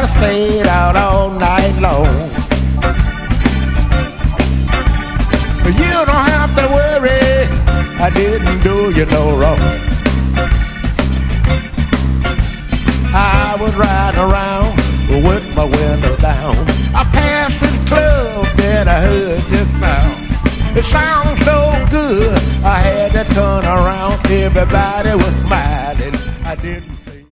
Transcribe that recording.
stayed out all night long. You don't have to worry, I didn't do you no wrong. I was riding around with my windows down. I passed this club and I heard this sound. It sounds so good, I had to turn around. Everybody was smiling, I didn't